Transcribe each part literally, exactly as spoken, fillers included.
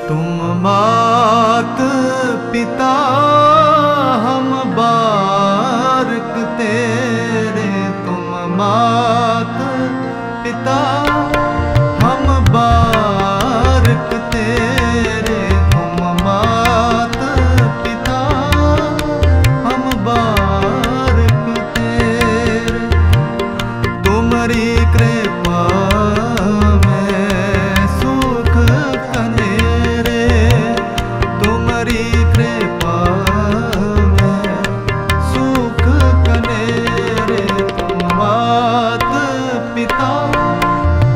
तुम मात पिता हम बारक तेरे, तुम मात पिता हम बारक तेरे, तुम मात पिता हम बारक तेरे। तुम्हारी कृपा में सुख कनेरे, तुम्हारी कृपा में सुख कनेरे। तुम मात पिता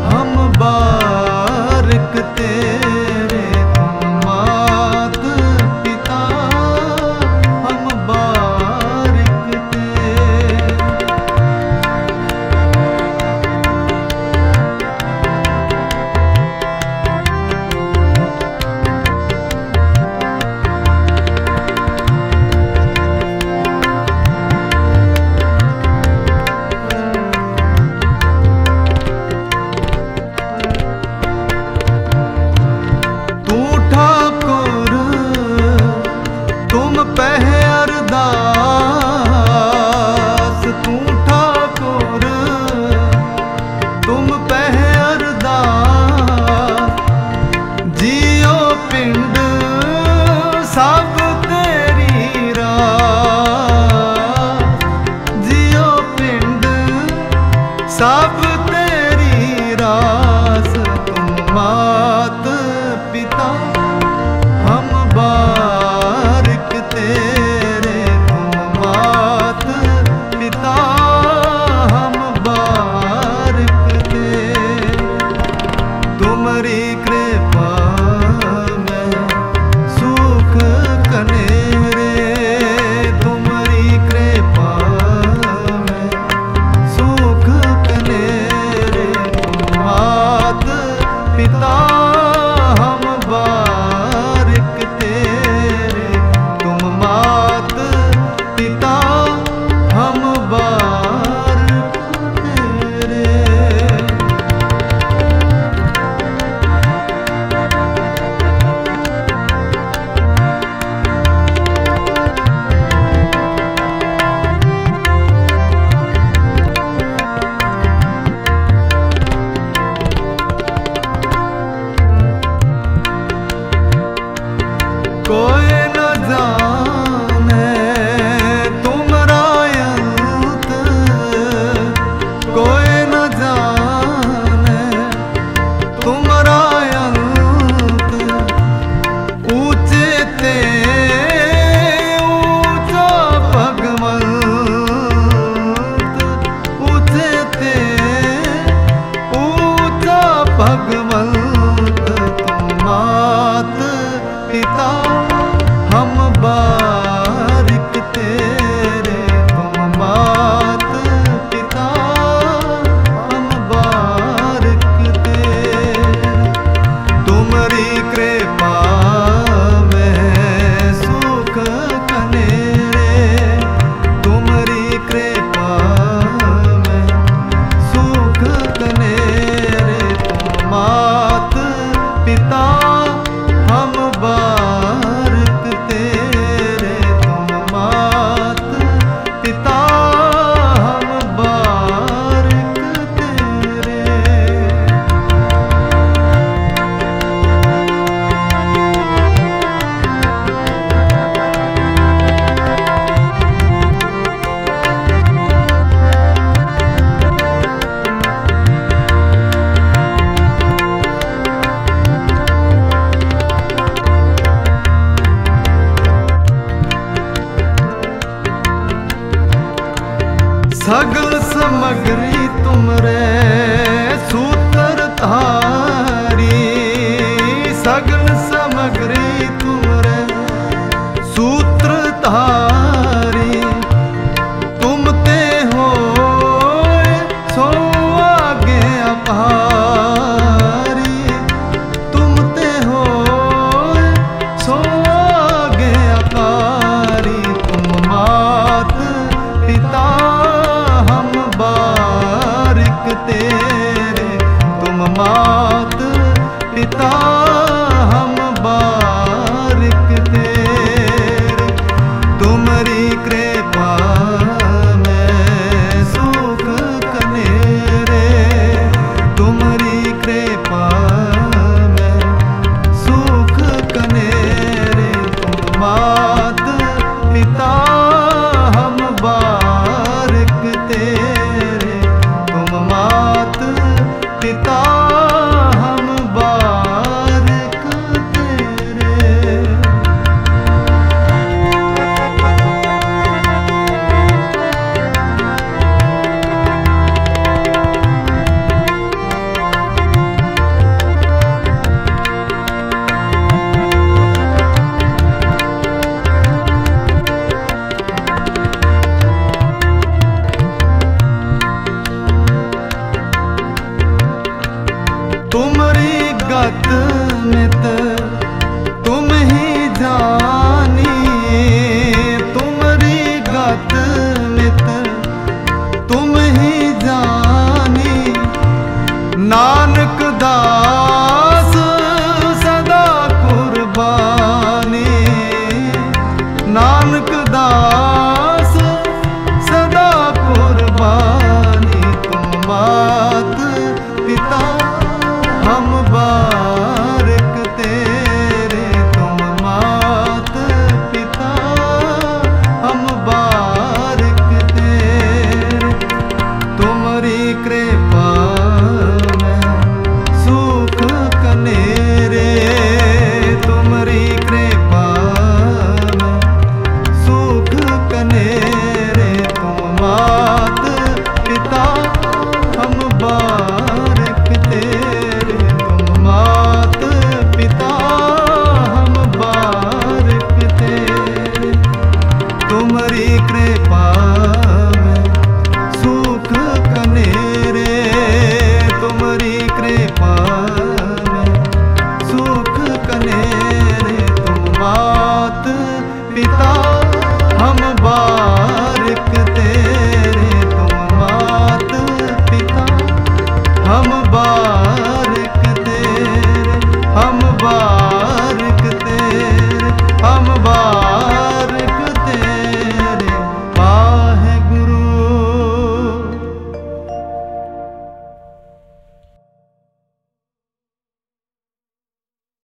तुमरी गत मित तुम ही जानी, तुमरी गत मित तुम ही जानी। नानक दास सदा कुर्बानी, नानक दास सदा कुर्बानी। तुम मात पिता हम बारिक तेरे, तुम मात पिता हम बारिक तेरे। तुम्हारी कृपा में सुख कनेरे, तुम्हारी कृपा में सुख कनेरे। तुम मात पिता हम बारिक तेरे, तुम मात पिता हम बारिक तेरे। तुम्हारी कृपा में सुख कनेरे, तुम्हारी कृपा में सुख कनेरे। तुम मात पिता हम बारिक